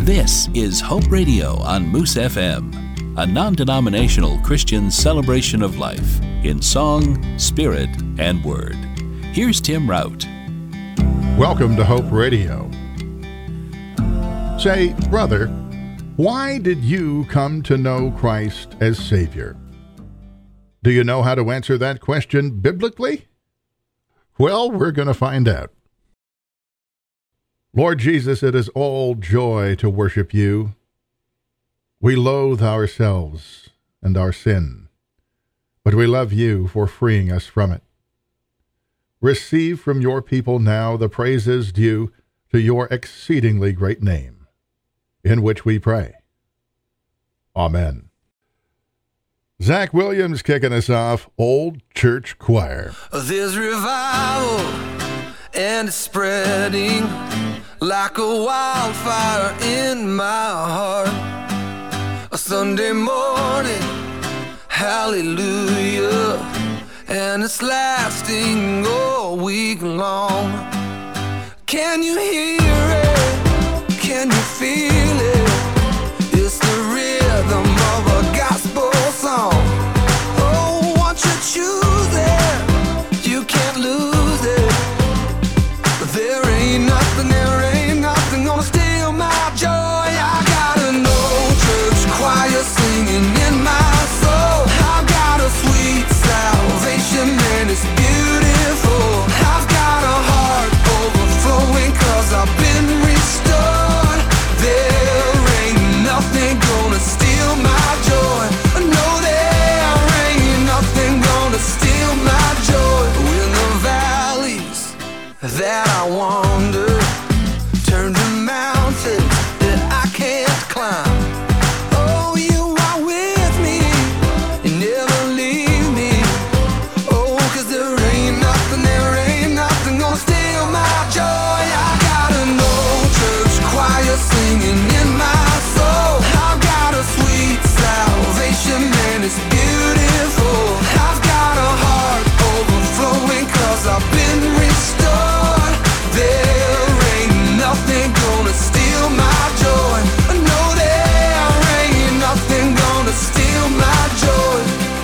This is Hope Radio on Moose FM, a non-denominational Christian celebration of life in song, spirit, and word. Here's Tim Rout. Welcome to Hope Radio. Say, brother, why did you come to know Christ as Savior? Do you know how to answer that question biblically? Well, we're going to find out. Lord Jesus, it is all joy to worship you. We loathe ourselves and our sin, but we love you for freeing us from it. Receive from your people now the praises due to your exceedingly great name, in which we pray. Amen. Zach Williams kicking us off, Old Church Choir. There's revival and it's spreading like a wildfire in my heart. A Sunday morning, hallelujah, and it's lasting all week long. Can you hear it? Can you feel it? It's the rhythm of a gospel song. Oh, once you choose it, you can't lose it. There ain't nothing gonna steal my joy. I got an old church choir singing in my soul. I've got a sweet salvation and it's beautiful. I've got a heart overflowing 'cause I've been restored. There ain't nothing gonna steal my joy. No, there ain't nothing gonna steal my joy. In the valleys that I wander, turn to mountains that I can't climb. Oh, you are with me, you never leave me. Oh, 'cause there ain't nothing gonna steal my joy. I got an old church choir singing in my soul. I've got a sweet salvation and it's beautiful. I've got a heart overflowing 'cause I've been restored. There ain't nothing gonna steal my joy. No, there ain't nothing gonna steal my joy.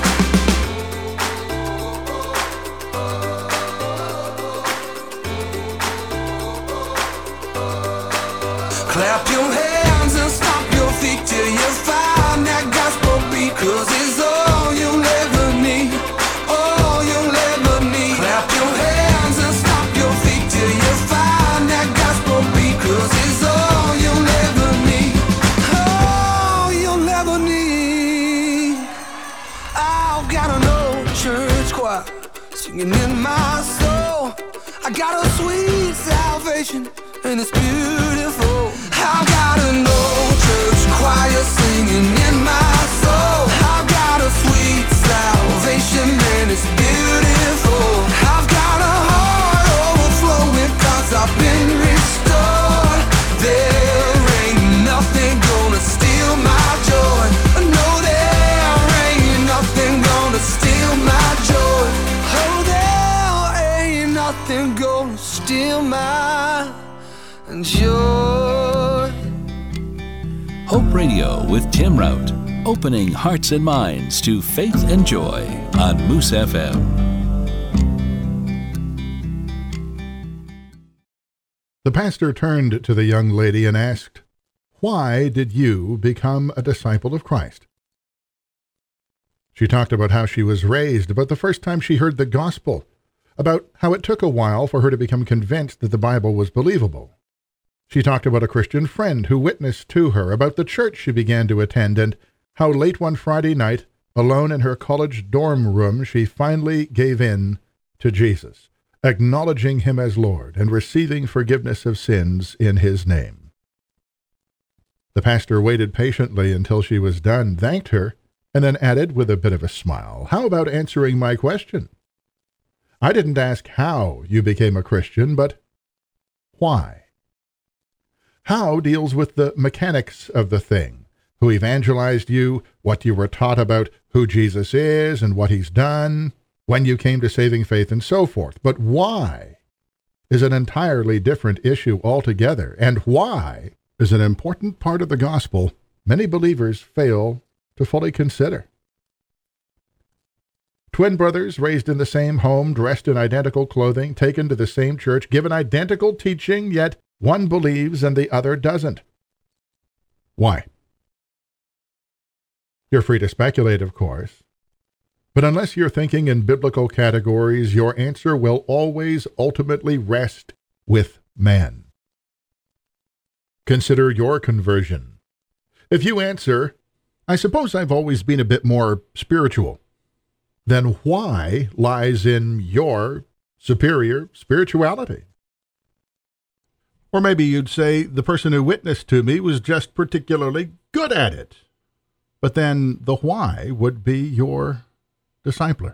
Clap your hands and stomp your feet till you find that gospel beat, 'cause it's all you'll ever need, all you'll ever need. Clap your hands and stomp your feet till you find that gospel beat, 'cause it's all you'll ever need, all you'll ever need. I've got an old church choir singing in my soul. I got a sweet salvation and it's beautiful. I've got an old church choir singing in my soul. I've got a sweet salvation and it's beautiful. I've got a heart overflowing 'cause I've been restored. There ain't nothing gonna steal my joy. No, there ain't nothing gonna steal my joy. Oh, there ain't nothing gonna steal my joy. Hope Radio with Tim Rout, opening hearts and minds to faith and joy on Moose FM. The pastor turned to the young lady and asked, "Why did you become a disciple of Christ?" She talked about how she was raised, about the first time she heard the gospel, about how it took a while for her to become convinced that the Bible was believable. She talked about a Christian friend who witnessed to her, about the church she began to attend, and how late one Friday night, alone in her college dorm room, she finally gave in to Jesus, acknowledging him as Lord and receiving forgiveness of sins in his name. The pastor waited patiently until she was done, thanked her, and then added with a bit of a smile, "How about answering my question? I didn't ask how you became a Christian, but why?" How deals with the mechanics of the thing, who evangelized you, what you were taught about who Jesus is and what he's done, when you came to saving faith, and so forth. But why is an entirely different issue altogether, and why is an important part of the gospel many believers fail to fully consider. Twin brothers raised in the same home, dressed in identical clothing, taken to the same church, given identical teaching, yet one believes and the other doesn't. Why? You're free to speculate, of course, but unless you're thinking in biblical categories, your answer will always ultimately rest with man. Consider your conversion. If you answer, "I suppose I've always been a bit more spiritual," then why lies in your superior spirituality? Or maybe you'd say, "The person who witnessed to me was just particularly good at it." But then the why would be your discipler.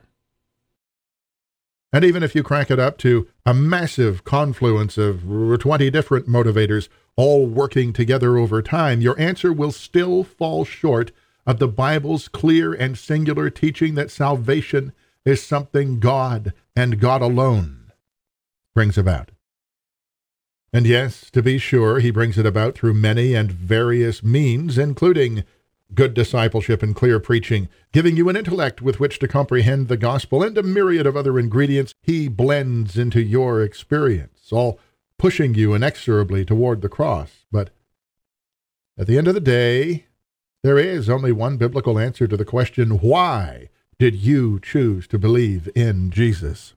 And even if you crack it up to a massive confluence of 20 different motivators all working together over time, your answer will still fall short of the Bible's clear and singular teaching that salvation is something God and God alone brings about. And yes, to be sure, he brings it about through many and various means, including good discipleship and clear preaching, giving you an intellect with which to comprehend the gospel, and a myriad of other ingredients he blends into your experience, all pushing you inexorably toward the cross. But at the end of the day, there is only one biblical answer to the question, why did you choose to believe in Jesus?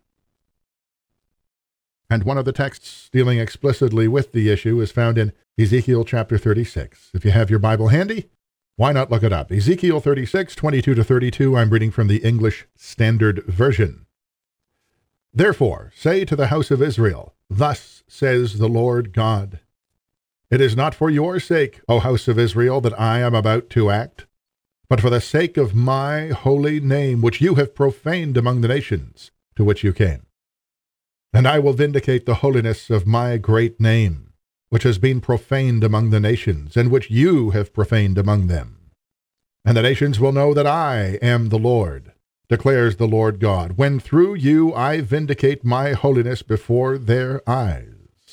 And one of the texts dealing explicitly with the issue is found in Ezekiel chapter 36. If you have your Bible handy, why not look it up? Ezekiel 36, 22-32, I'm reading from the English Standard Version. "Therefore, say to the house of Israel, Thus says the Lord God, It is not for your sake, O house of Israel, that I am about to act, but for the sake of my holy name, which you have profaned among the nations to which you came. And I will vindicate the holiness of my great name, which has been profaned among the nations, and which you have profaned among them. And the nations will know that I am the Lord, declares the Lord God, when through you I vindicate my holiness before their eyes.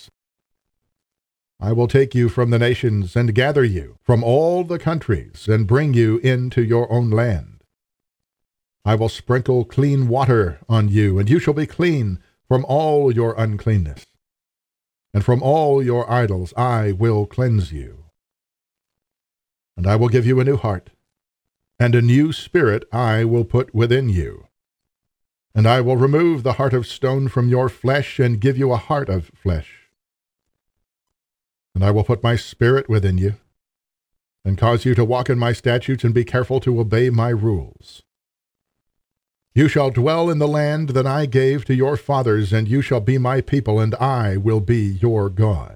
I will take you from the nations and gather you from all the countries and bring you into your own land. I will sprinkle clean water on you, and you shall be clean from all your uncleanness. And from all your idols I will cleanse you. And I will give you a new heart, and a new spirit I will put within you. And I will remove the heart of stone from your flesh and give you a heart of flesh. And I will put my spirit within you, and cause you to walk in my statutes and be careful to obey my rules. You shall dwell in the land that I gave to your fathers, and you shall be my people, and I will be your God.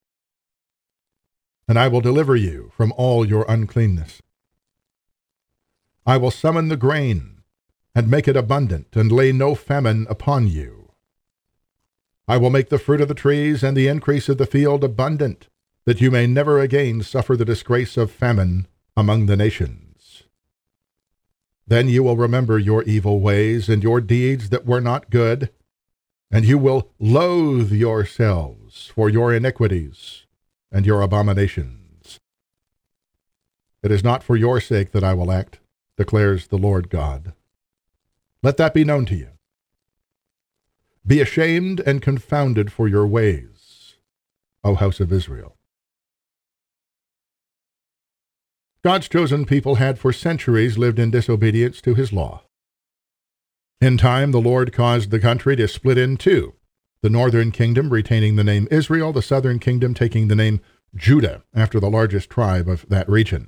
And I will deliver you from all your uncleanness. I will summon the grain, and make it abundant, and lay no famine upon you. I will make the fruit of the trees and the increase of the field abundant, that you may never again suffer the disgrace of famine among the nations. Then you will remember your evil ways and your deeds that were not good, and you will loathe yourselves for your iniquities and your abominations. It is not for your sake that I will act, declares the Lord God. Let that be known to you. Be ashamed and confounded for your ways, O house of Israel. God's chosen people had for centuries lived in disobedience to his law. In time, the Lord caused the country to split in two, the northern kingdom retaining the name Israel, the southern kingdom taking the name Judah, after the largest tribe of that region.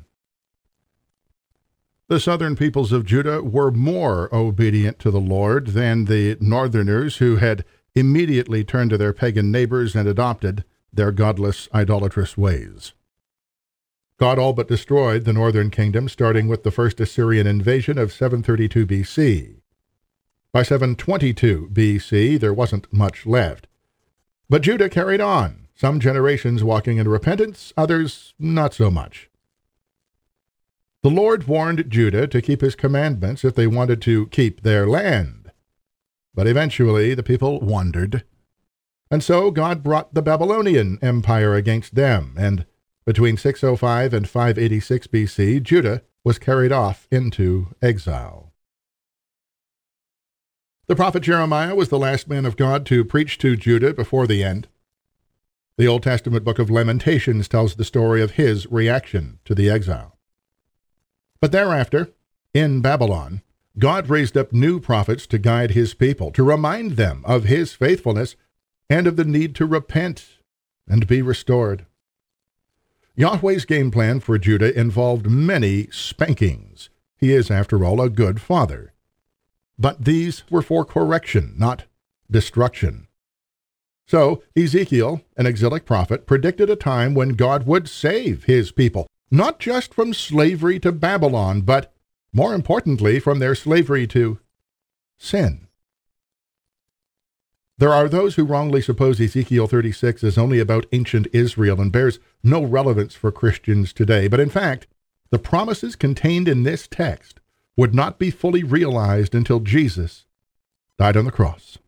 The southern peoples of Judah were more obedient to the Lord than the northerners, who had immediately turned to their pagan neighbors and adopted their godless, idolatrous ways. God all but destroyed the northern kingdom, starting with the first Assyrian invasion of 732 B.C. By 722 B.C., there wasn't much left. But Judah carried on, some generations walking in repentance, others not so much. The Lord warned Judah to keep his commandments if they wanted to keep their land. But eventually the people wandered. And so God brought the Babylonian Empire against them, and Between 605 and 586 BC, Judah was carried off into exile. The prophet Jeremiah was the last man of God to preach to Judah before the end. The Old Testament book of Lamentations tells the story of his reaction to the exile. But thereafter, in Babylon, God raised up new prophets to guide his people, to remind them of his faithfulness and of the need to repent and be restored. Yahweh's game plan for Judah involved many spankings. He is, after all, a good father. But these were for correction, not destruction. So Ezekiel, an exilic prophet, predicted a time when God would save his people, not just from slavery to Babylon, but, more importantly, from their slavery to sin. There are those who wrongly suppose Ezekiel 36 is only about ancient Israel and bears no relevance for Christians today. But in fact, the promises contained in this text would not be fully realized until Jesus died on the cross.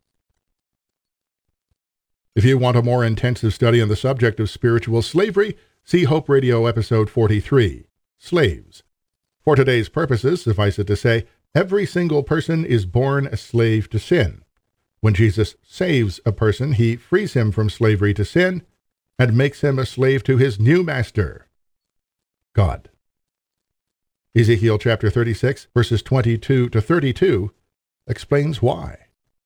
If you want a more intensive study on the subject of spiritual slavery, see Hope Radio episode 43, Slaves. For today's purposes, suffice it to say, every single person is born a slave to sin. When Jesus saves a person, he frees him from slavery to sin and makes him a slave to his new master, God. Ezekiel chapter 36, verses 22 to 32, explains why.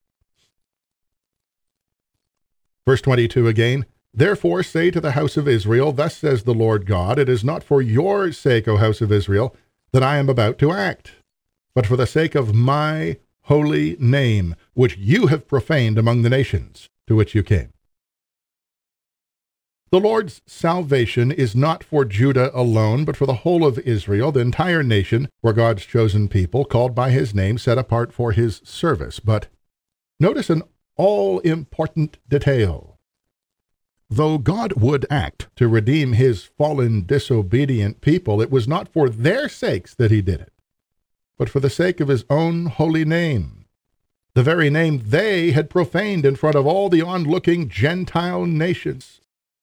Verse 22 again, "Therefore say to the house of Israel, Thus says the Lord God, It is not for your sake, O house of Israel, that I am about to act, but for the sake of my holy name, which you have profaned among the nations to which you came." The Lord's salvation is not for Judah alone, but for the whole of Israel, the entire nation, were God's chosen people, called by his name, set apart for his service. But notice an all-important detail. Though God would act to redeem his fallen, disobedient people, it was not for their sakes that he did it, but for the sake of his own holy name, the very name they had profaned in front of all the onlooking Gentile nations.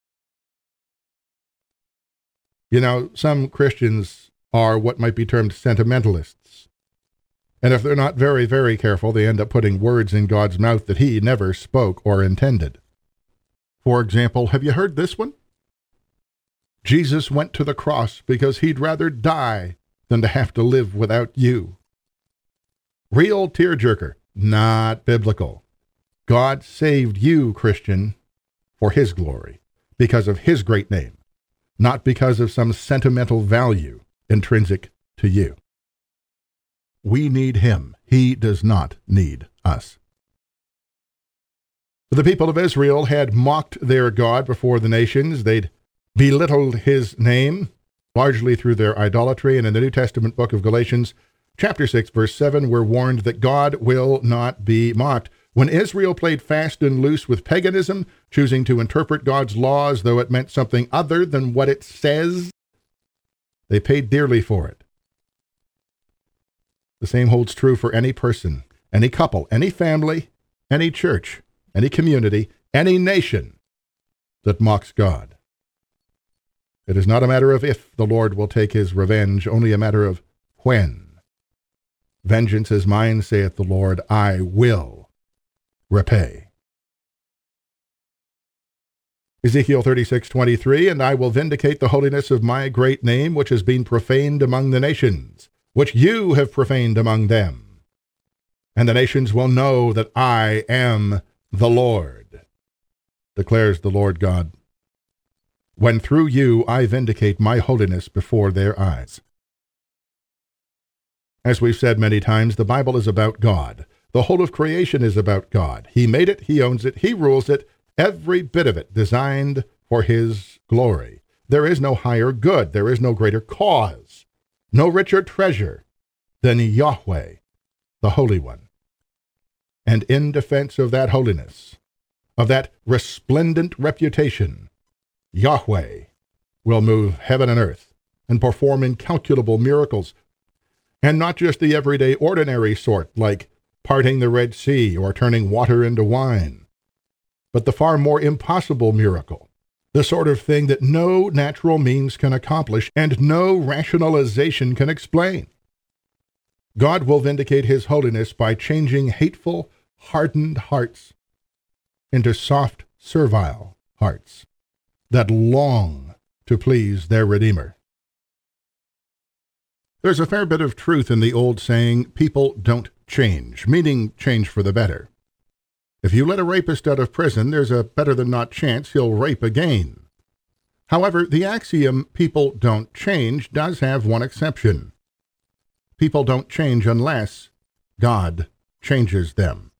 You know, some Christians are what might be termed sentimentalists. And if they're not very, very careful, they end up putting words in God's mouth that he never spoke or intended. For example, have you heard this one? Jesus went to the cross because he'd rather die than to have to live without you. Real tearjerker, not biblical. God saved you, Christian, for his glory, because of his great name, not because of some sentimental value intrinsic to you. We need him. He does not need us. The people of Israel had mocked their God before the nations. They'd belittled his name, largely through their idolatry. And in the New Testament book of Galatians, chapter 6, verse 7, we're warned that God will not be mocked. When Israel played fast and loose with paganism, choosing to interpret God's laws though it meant something other than what it says, they paid dearly for it. The same holds true for any person, any couple, any family, any church, any community, any nation that mocks God. It is not a matter of if the Lord will take his revenge, only a matter of when. Vengeance is mine, saith the Lord, I will repay. Ezekiel 36:23, and I will vindicate the holiness of my great name, which has been profaned among the nations, which you have profaned among them. And the nations will know that I am the Lord, declares the Lord God, when through you I vindicate my holiness before their eyes. As we've said many times, the Bible is about God. The whole of creation is about God. He made it, he owns it, he rules it, every bit of it designed for his glory. There is no higher good, there is no greater cause, no richer treasure than Yahweh, the Holy One. And in defense of that holiness, of that resplendent reputation, Yahweh will move heaven and earth and perform incalculable miracles, and not just the everyday ordinary sort like parting the Red Sea or turning water into wine, but the far more impossible miracle the sort of thing that no natural means can accomplish and no rationalization can explain. God will vindicate his holiness by changing hateful, hardened hearts into soft, servile hearts that long to please their Redeemer. There's a fair bit of truth in the old saying, people don't change, meaning change for the better. If you let a rapist out of prison, there's a better-than-not chance he'll rape again. However, the axiom, people don't change, does have one exception. People don't change unless God changes them.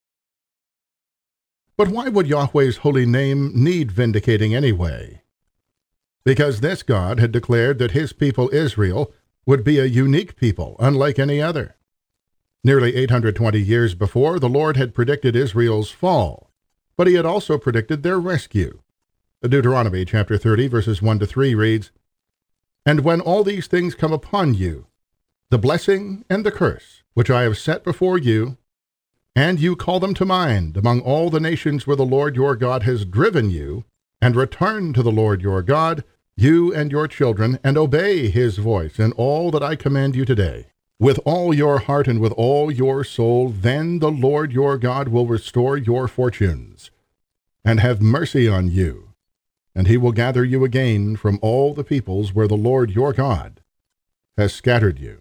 But why would Yahweh's holy name need vindicating anyway? Because this God had declared that his people Israel would be a unique people, unlike any other. Nearly 820 years before, the Lord had predicted Israel's fall, but he had also predicted their rescue. Deuteronomy chapter 30, verses 1-3 reads, "And when all these things come upon you, the blessing and the curse, which I have set before you, and you call them to mind among all the nations where the Lord your God has driven you, and return to the Lord your God, you and your children, and obey his voice in all that I command you today, with all your heart and with all your soul, then the Lord your God will restore your fortunes, and have mercy on you, and he will gather you again from all the peoples where the Lord your God has scattered you."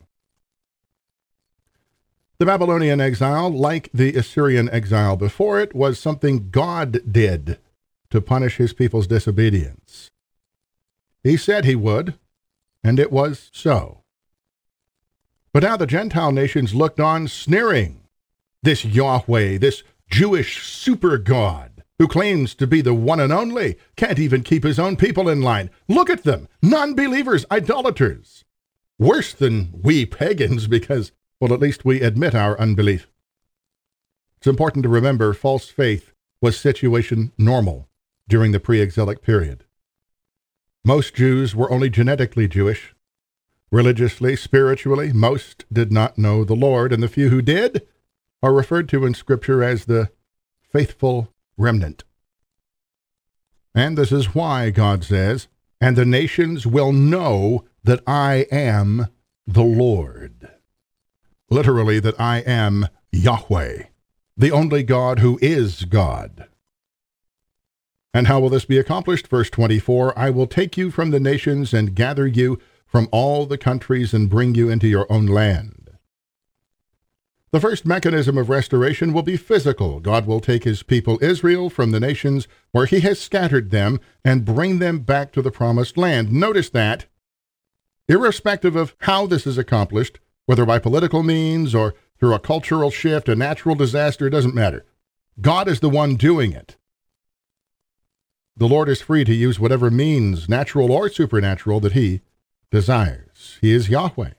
The Babylonian exile, like the Assyrian exile before it, was something God did to punish his people's disobedience. He said he would, and it was so. But now the Gentile nations looked on, sneering. This Yahweh, this Jewish super God, who claims to be the one and only, can't even keep his own people in line. Look at them, non-believers, idolaters. Worse than we pagans because, well, at least we admit our unbelief. It's important to remember false faith was situation normal during the pre-exilic period. Most Jews were only genetically Jewish. Religiously, spiritually, most did not know the Lord, and the few who did are referred to in Scripture as the faithful remnant. And this is why God says, "And the nations will know that I am the Lord." Literally, that I am Yahweh, the only God who is God. And how will this be accomplished? Verse 24, "I will take you from the nations and gather you from all the countries and bring you into your own land." The first mechanism of restoration will be physical. God will take his people Israel from the nations where he has scattered them and bring them back to the promised land. Notice that, irrespective of how this is accomplished, whether by political means or through a cultural shift, a natural disaster, it doesn't matter. God is the one doing it. The Lord is free to use whatever means, natural or supernatural, that he desires. He is Yahweh.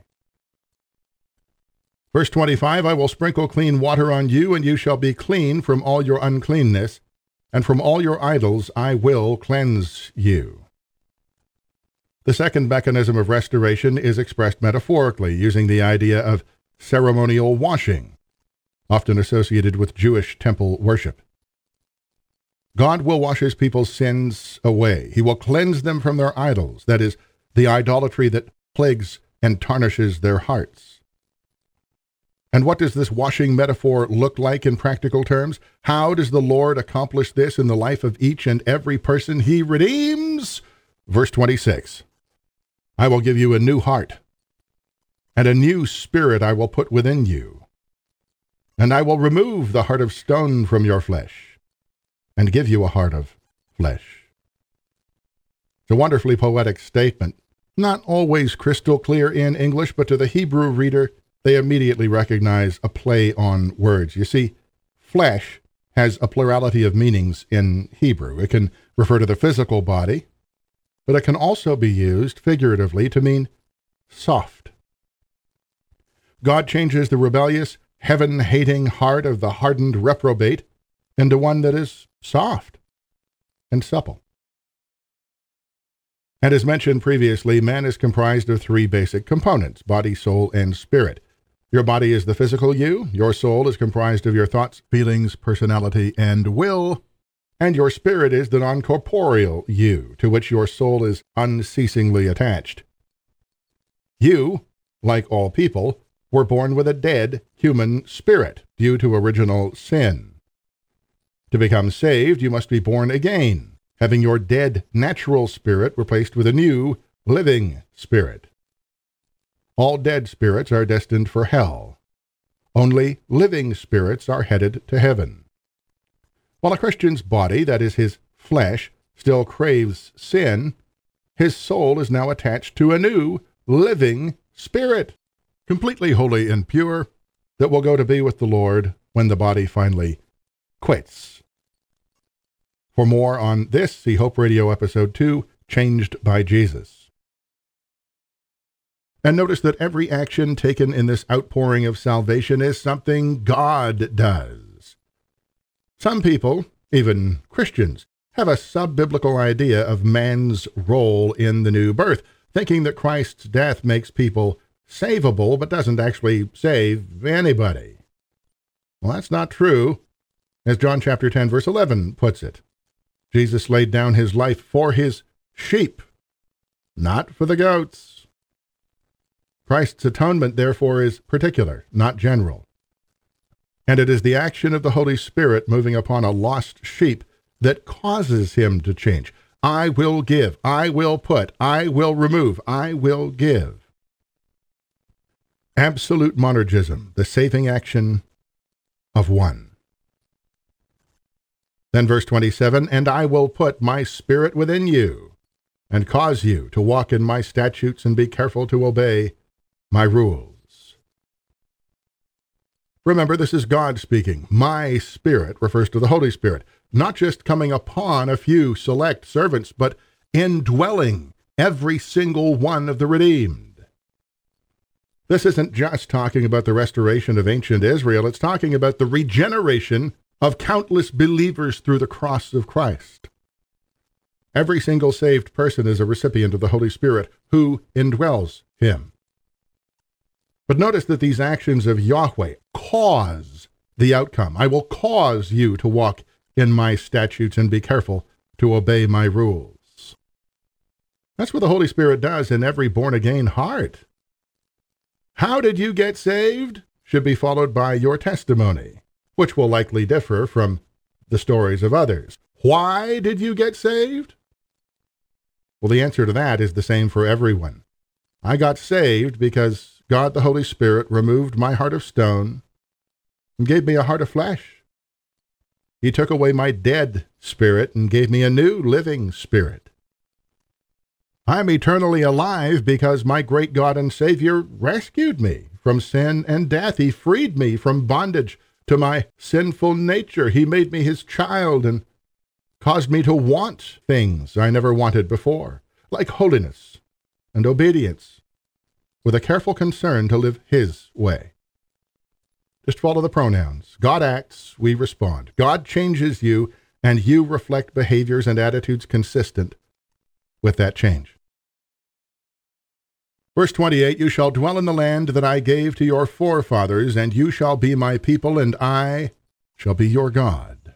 Verse 25, "I will sprinkle clean water on you, and you shall be clean from all your uncleanness, and from all your idols I will cleanse you." The second mechanism of restoration is expressed metaphorically, using the idea of ceremonial washing, often associated with Jewish temple worship. God will wash his people's sins away. He will cleanse them from their idols, that is, the idolatry that plagues and tarnishes their hearts. And what does this washing metaphor look like in practical terms? How does the Lord accomplish this in the life of each and every person he redeems? Verse 26, "I will give you a new heart, and a new spirit I will put within you. And I will remove the heart of stone from your flesh, and give you a heart of flesh." It's a wonderfully poetic statement, not always crystal clear in English, but to the Hebrew reader, they immediately recognize a play on words. You see, flesh has a plurality of meanings in Hebrew. It can refer to the physical body, but it can also be used figuratively to mean soft. God changes the rebellious, heaven-hating heart of the hardened reprobate into one that is soft and supple. And as mentioned previously, man is comprised of three basic components: body, soul, and spirit. Your body is the physical you. Your soul is comprised of your thoughts, feelings, personality, and will. And your spirit is the non-corporeal you, to which your soul is unceasingly attached. You, like all people, were born with a dead human spirit due to original sin. To become saved, you must be born again, having your dead natural spirit replaced with a new, living spirit. All dead spirits are destined for hell. Only living spirits are headed to heaven. While a Christian's body, that is his flesh, still craves sin, his soul is now attached to a new, living spirit, completely holy and pure, that will go to be with the Lord when the body finally quits. For more on this, see Hope Radio Episode 2, Changed by Jesus. And notice that every action taken in this outpouring of salvation is something God does. Some people, even Christians, have a sub-biblical idea of man's role in the new birth, thinking that Christ's death makes people savable but doesn't actually save anybody. Well, that's not true. As John chapter 10, verse 11 puts it, Jesus laid down his life for his sheep, not for the goats. Christ's atonement, therefore, is particular, not general. And it is the action of the Holy Spirit moving upon a lost sheep that causes him to change. I will give, I will put, I will remove, I will give. Absolute monergism, the saving action of one. Then verse 27, and I will put my spirit within you, and cause you to walk in my statutes and be careful to obey my rules. Remember, this is God speaking. My Spirit refers to the Holy Spirit, not just coming upon a few select servants, but indwelling every single one of the redeemed. This isn't just talking about the restoration of ancient Israel. It's talking about the regeneration of countless believers through the cross of Christ. Every single saved person is a recipient of the Holy Spirit who indwells him. But notice that these actions of Yahweh cause the outcome. I will cause you to walk in my statutes and be careful to obey my rules. That's what the Holy Spirit does in every born-again heart. How did you get saved? Should be followed by your testimony, which will likely differ from the stories of others. Why did you get saved? Well, the answer to that is the same for everyone. I got saved because God the Holy Spirit removed my heart of stone and gave me a heart of flesh. He took away my dead spirit and gave me a new living spirit. I'm eternally alive because my great God and Savior rescued me from sin and death. He freed me from bondage to my sinful nature. He made me his child and caused me to want things I never wanted before, like holiness and obedience, with a careful concern to live his way. Just follow the pronouns. God acts, we respond. God changes you, and you reflect behaviors and attitudes consistent with that change. Verse 28, you shall dwell in the land that I gave to your forefathers, and you shall be my people, and I shall be your God.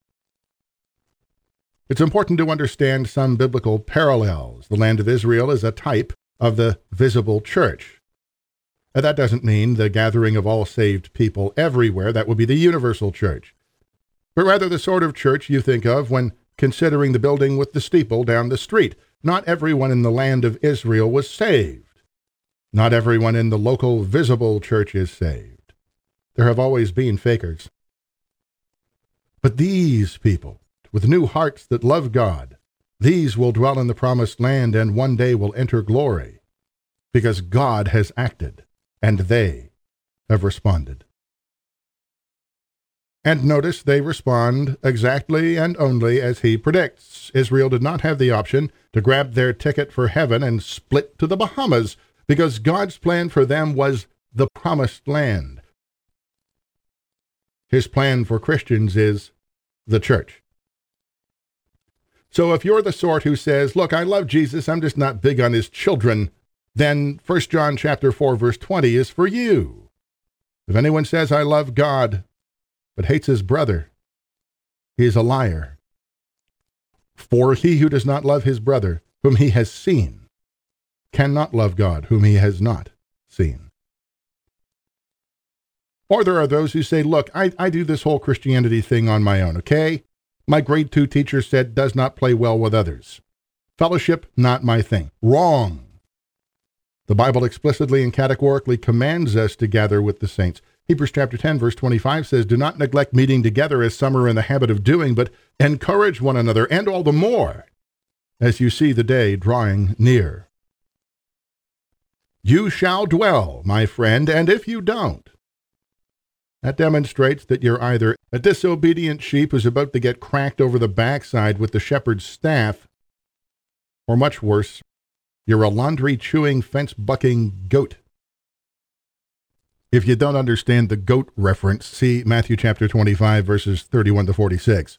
It's important to understand some biblical parallels. The land of Israel is a type of the visible church. That doesn't mean the gathering of all saved people everywhere. That would be the universal church. But rather the sort of church you think of when considering the building with the steeple down the street. Not everyone in the land of Israel was saved. Not everyone in the local visible church is saved. There have always been fakers. But these people, with new hearts that love God, these will dwell in the promised land and one day will enter glory, because God has acted, and they have responded. And notice they respond exactly and only as he predicts. Israel did not have the option to grab their ticket for heaven and split to the Bahamas, because God's plan for them was the promised land. His plan for Christians is the church. So if you're the sort who says, look, I love Jesus, I'm just not big on his children, then 1 John chapter 4, verse 20 is for you. If anyone says, I love God, but hates his brother, he is a liar. For he who does not love his brother, whom he has seen, cannot love God, whom he has not seen. Or there are those who say, look, I do this whole Christianity thing on my own, okay? My grade 2 teacher said, does not play well with others. Fellowship, not my thing. Wrong. The Bible explicitly and categorically commands us to gather with the saints. Hebrews chapter 10, verse 25 says, do not neglect meeting together as some are in the habit of doing, but encourage one another, and all the more as you see the day drawing near. You shall dwell, my friend, and if you don't, that demonstrates that you're either a disobedient sheep who's about to get cracked over the backside with the shepherd's staff, or much worse, you're a laundry-chewing, fence-bucking goat. If you don't understand the goat reference, see Matthew chapter 25, verses 31 to 46.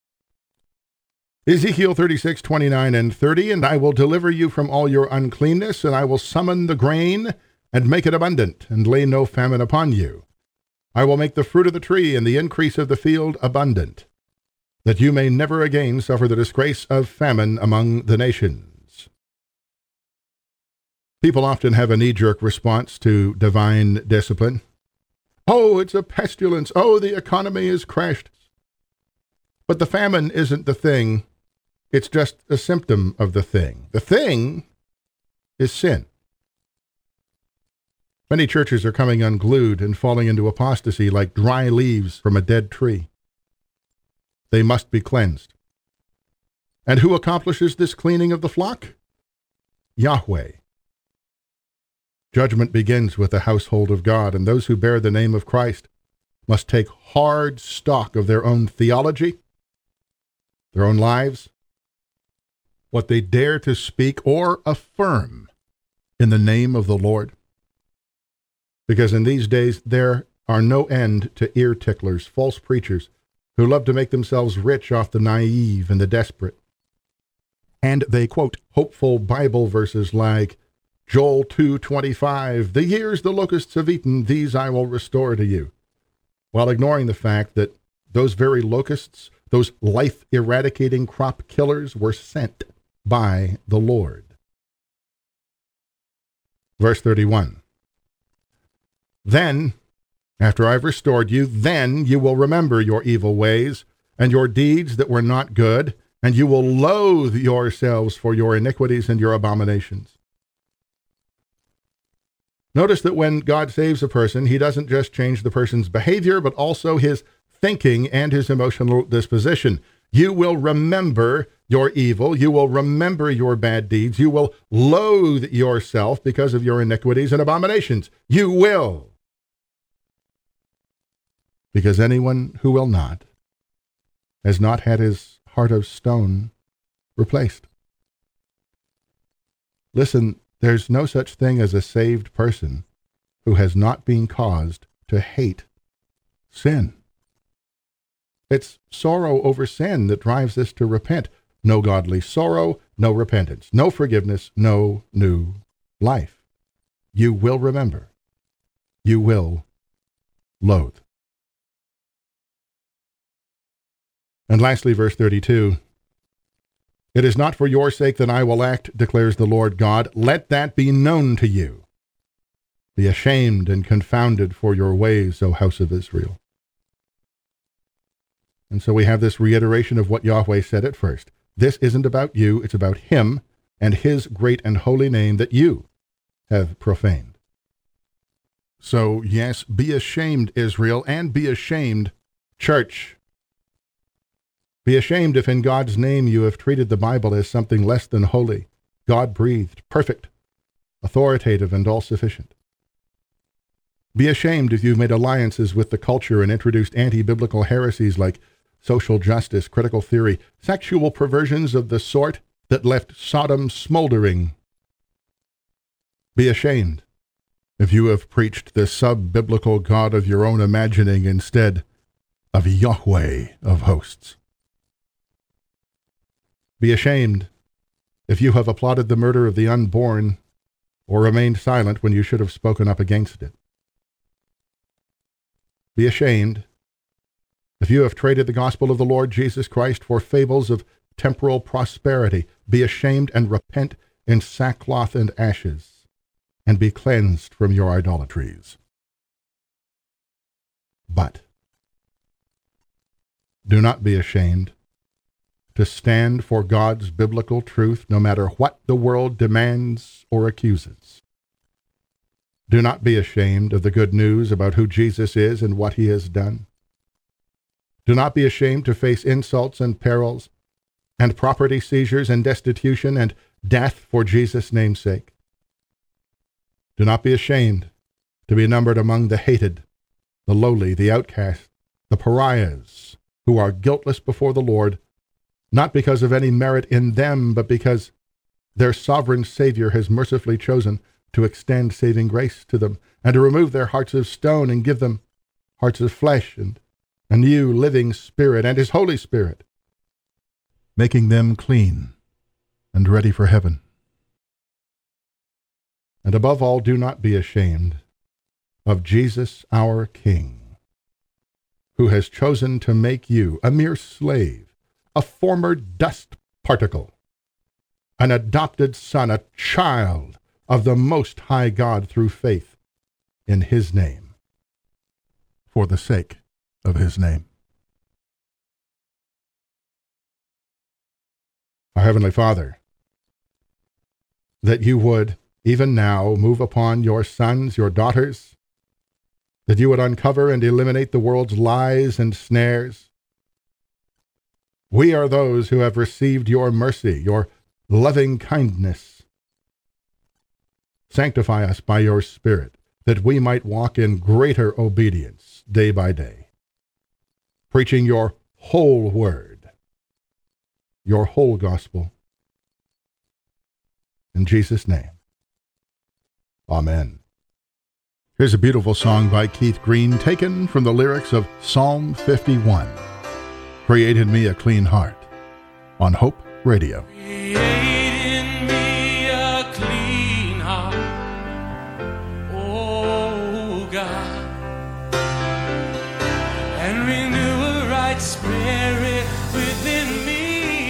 Ezekiel 36, 29 and 30, and I will deliver you from all your uncleanness, and I will summon the grain, and make it abundant, and lay no famine upon you. I will make the fruit of the tree and the increase of the field abundant, that you may never again suffer the disgrace of famine among the nations. People often have a knee-jerk response to divine discipline. Oh, it's a pestilence. Oh, the economy is crashed. But the famine isn't the thing. It's just a symptom of the thing. The thing is sin. Many churches are coming unglued and falling into apostasy like dry leaves from a dead tree. They must be cleansed. And who accomplishes this cleaning of the flock? Yahweh. Judgment begins with the household of God, and those who bear the name of Christ must take hard stock of their own theology, their own lives, what they dare to speak or affirm in the name of the Lord. Because in these days there are no end to ear ticklers, false preachers, who love to make themselves rich off the naive and the desperate. And they quote hopeful Bible verses like Joel 2:25, the years the locusts have eaten, these I will restore to you, while ignoring the fact that those very locusts, those life-eradicating crop killers, were sent by the Lord. Verse 31. Then, after I've restored you, then you will remember your evil ways and your deeds that were not good, and you will loathe yourselves for your iniquities and your abominations. Notice that when God saves a person, he doesn't just change the person's behavior, but also his thinking and his emotional disposition. You will remember your evil. You will remember your bad deeds. You will loathe yourself because of your iniquities and abominations. You will. Because anyone who will not has not had his heart of stone replaced. Listen, there's no such thing as a saved person who has not been caused to hate sin. It's sorrow over sin that drives us to repent. No godly sorrow, no repentance, no forgiveness, no new life. You will remember. You will loathe. And lastly, verse 32, it is not for your sake that I will act, declares the Lord God. Let that be known to you. Be ashamed and confounded for your ways, O house of Israel. And so we have this reiteration of what Yahweh said at first. This isn't about you, it's about him and his great and holy name that you have profaned. So, yes, be ashamed, Israel, and be ashamed, church. Be ashamed if in God's name you have treated the Bible as something less than holy, God-breathed, perfect, authoritative, and all-sufficient. Be ashamed if you've made alliances with the culture and introduced anti-biblical heresies like social justice, critical theory, sexual perversions of the sort that left Sodom smoldering. Be ashamed if you have preached the sub-biblical God of your own imagining instead of Yahweh of hosts. Be ashamed if you have applauded the murder of the unborn or remained silent when you should have spoken up against it. Be ashamed if you have traded the gospel of the Lord Jesus Christ for fables of temporal prosperity. Be ashamed and repent in sackcloth and ashes, and be cleansed from your idolatries. But do not be ashamed to stand for God's biblical truth, no matter what the world demands or accuses. Do not be ashamed of the good news about who Jesus is and what he has done. Do not be ashamed to face insults and perils and property seizures and destitution and death for Jesus' name's sake. Do not be ashamed to be numbered among the hated, the lowly, the outcast, the pariahs, who are guiltless before the Lord, not because of any merit in them, but because their sovereign Savior has mercifully chosen to extend saving grace to them and to remove their hearts of stone and give them hearts of flesh and a new living spirit and his Holy Spirit, making them clean and ready for heaven. And above all, do not be ashamed of Jesus our King, who has chosen to make you a mere slave, a former dust particle, an adopted son, a child of the Most High God through faith in his name, for the sake of his name. Our Heavenly Father, that you would even now move upon your sons, your daughters, that you would uncover and eliminate the world's lies and snares. We are those who have received your mercy, your loving kindness. Sanctify us by your Spirit, that we might walk in greater obedience day by day, preaching your whole word, your whole gospel. In Jesus' name, amen. Here's a beautiful song by Keith Green, taken from the lyrics of Psalm 51. Create in me a clean heart, on Hope Radio. Create in me a clean heart, oh God, and renew a right spirit within me.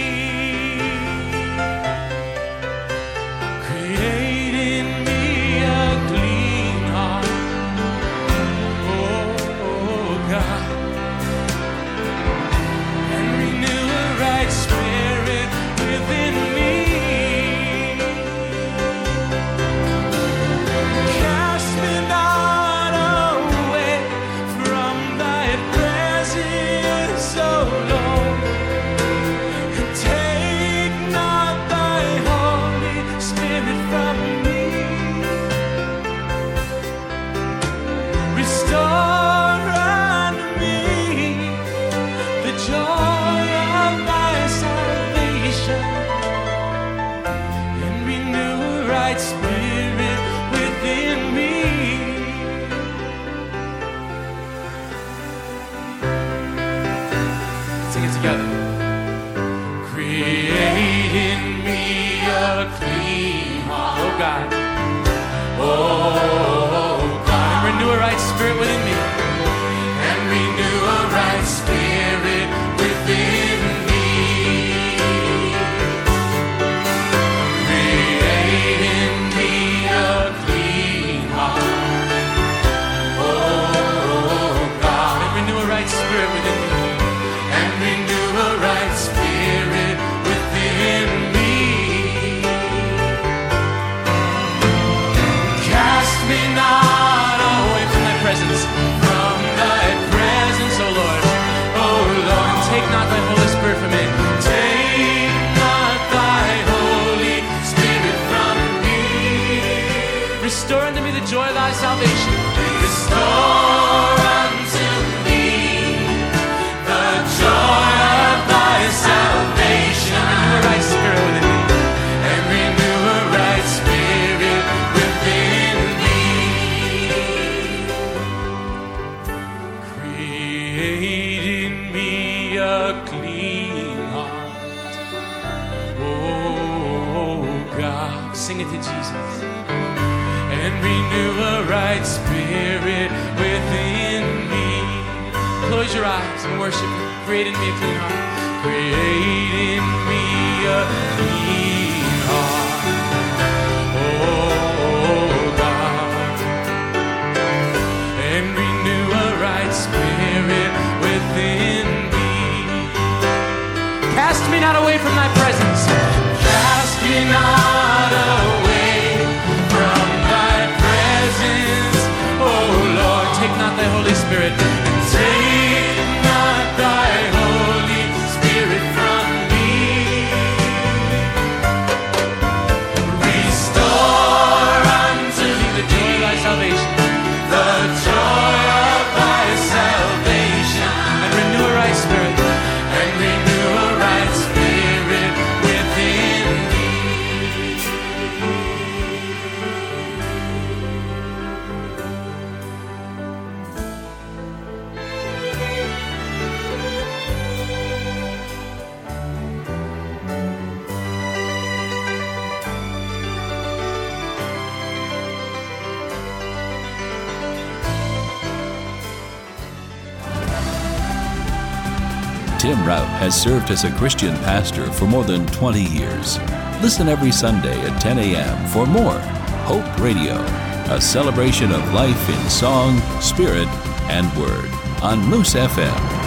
Create in me a clean heart, oh God. Close your eyes and worship Him. Create in me a clean heart. Create in me a clean heart, oh God, and renew a right spirit within me. Cast me not away from thy presence. Cast me not away from thy presence, oh Lord. Take not thy Holy Spirit. Take not thy Holy Spirit from me. Restore unto me the joy of thy salvation, the joy of thy salvation, and renew a right spirit, and renew a right spirit within me. Tim Rout has served as a Christian pastor for more than 20 years. Listen every Sunday at 10 a.m. for more Hope Radio, a celebration of life in song, spirit, and word on Moose FM.